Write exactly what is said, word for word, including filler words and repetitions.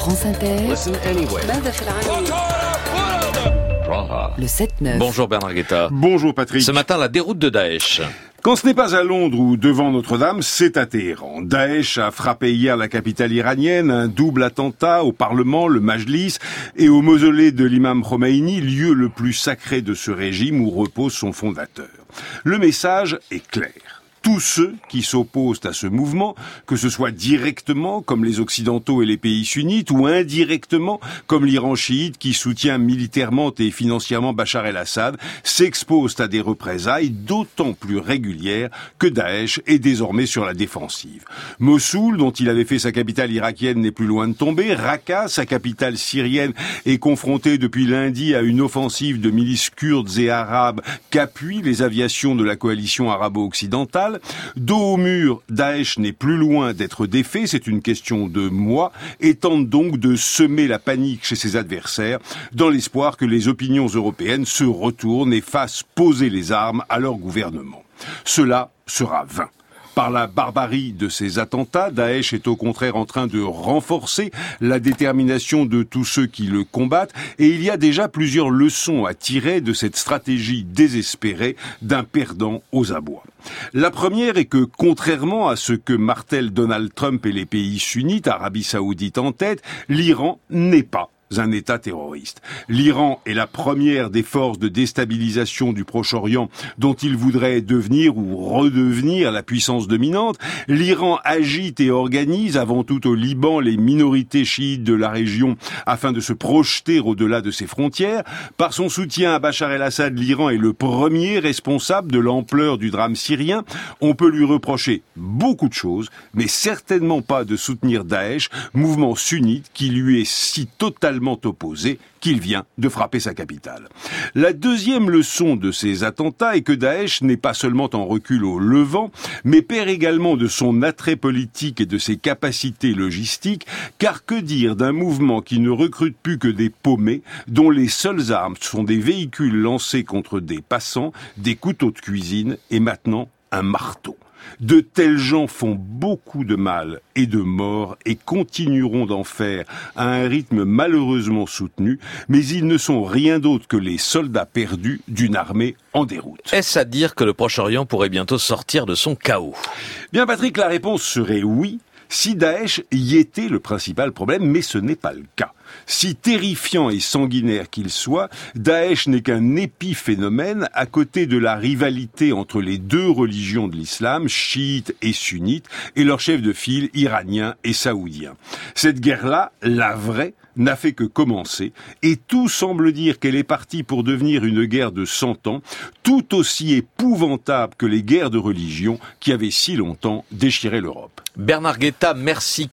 France Inter. Listen anyway. Le sept neuf. Bonjour Bernard Guetta. Bonjour Patrick. Ce matin, la déroute de Daesh. Quand ce n'est pas à Londres ou devant Notre-Dame, c'est à Téhéran. Daesh a frappé hier la capitale iranienne, un double attentat au Parlement, le Majlis, et au mausolée de l'imam Khomeini, lieu le plus sacré de ce régime où repose son fondateur. Le message est clair. Tous ceux qui s'opposent à ce mouvement, que ce soit directement, comme les Occidentaux et les pays sunnites, ou indirectement, comme l'Iran chiite qui soutient militairement et financièrement Bachar el-Assad, s'exposent à des représailles d'autant plus régulières que Daesh est désormais sur la défensive. Mossoul, dont il avait fait sa capitale irakienne, n'est plus loin de tomber. Raqqa, sa capitale syrienne, est confrontée depuis lundi à une offensive de milices kurdes et arabes qu'appuient les aviations de la coalition arabo-occidentale. Dos au mur, Daesh n'est plus loin d'être défait, c'est une question de mois, et tente donc de semer la panique chez ses adversaires, dans l'espoir que les opinions européennes se retournent et fassent poser les armes à leur gouvernement. Cela sera vain. Par la barbarie de ces attentats, Daesh est au contraire en train de renforcer la détermination de tous ceux qui le combattent, et il y a déjà plusieurs leçons à tirer de cette stratégie désespérée d'un perdant aux abois. La première est que, contrairement à ce que martèlent Donald Trump et les pays sunnites, Arabie Saoudite en tête, l'Iran n'est pas un État terroriste. L'Iran est la première des forces de déstabilisation du Proche-Orient dont il voudrait devenir ou redevenir la puissance dominante. L'Iran agite et organise avant tout au Liban les minorités chiites de la région afin de se projeter au-delà de ses frontières. Par son soutien à Bachar el-Assad, l'Iran est le premier responsable de l'ampleur du drame syrien. On peut lui reprocher beaucoup de choses, mais certainement pas de soutenir Daesh, mouvement sunnite qui lui est si totalement opposé qu'il vient de frapper sa capitale. La deuxième leçon de ces attentats est que Daesh n'est pas seulement en recul au Levant, mais perd également de son attrait politique et de ses capacités logistiques, car que dire d'un mouvement qui ne recrute plus que des paumés, dont les seules armes sont des véhicules lancés contre des passants, des couteaux de cuisine et maintenant un marteau. De tels gens font beaucoup de mal et de morts et continueront d'en faire à un rythme malheureusement soutenu, mais ils ne sont rien d'autre que les soldats perdus d'une armée en déroute. Est-ce à dire que le Proche-Orient pourrait bientôt sortir de son chaos ? Bien Patrick, la réponse serait oui, si Daesh y était le principal problème, mais ce n'est pas le cas. Si terrifiant et sanguinaire qu'il soit, Daesh n'est qu'un épiphénomène à côté de la rivalité entre les deux religions de l'islam, chiites et sunnites, et leurs chefs de file iraniens et saoudiens. Cette guerre-là, la vraie, n'a fait que commencer, et tout semble dire qu'elle est partie pour devenir une guerre de cent ans, tout aussi épouvantable que les guerres de religion qui avaient si longtemps déchiré l'Europe. Bernard Guetta, merci.